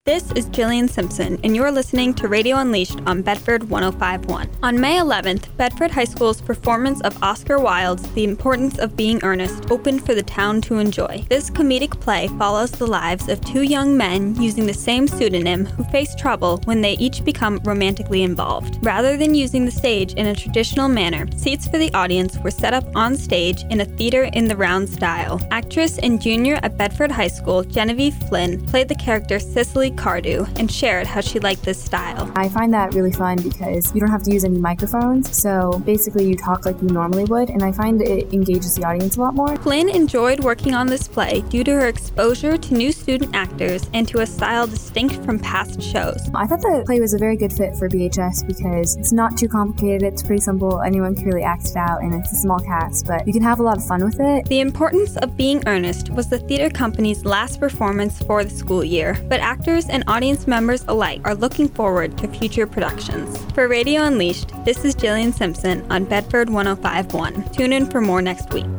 This is Jillian Simpson, and you're listening to Radio Unleashed on Bedford 105.1. On May 11th, Bedford High School's performance of Oscar Wilde's The Importance of Being Earnest opened for the town to enjoy. This comedic play follows the lives of two young men using the same pseudonym who face trouble when they each become romantically involved. Rather than using the stage in a traditional manner, seats for the audience were set up on stage in a theater in the round style. Actress and junior at Bedford High School, Genevieve Flynn, played the character Cicely Cardew and shared how she liked this style. I find that really fun because you don't have to use any microphones, so basically you talk like you normally would, and I find it engages the audience a lot more. Flynn enjoyed working on this play due to her exposure to new student actors and to a style distinct from past shows. I thought the play was a very good fit for BHS because it's not too complicated, it's pretty simple, anyone can really act it out, and it's a small cast, but you can have a lot of fun with it. The Importance of Being Earnest was the theater company's last performance for the school year, but actors and audience members alike are looking forward to future productions. For Radio Unleashed, this is Jillian Simpson on Bedford 105.1. Tune in for more next week.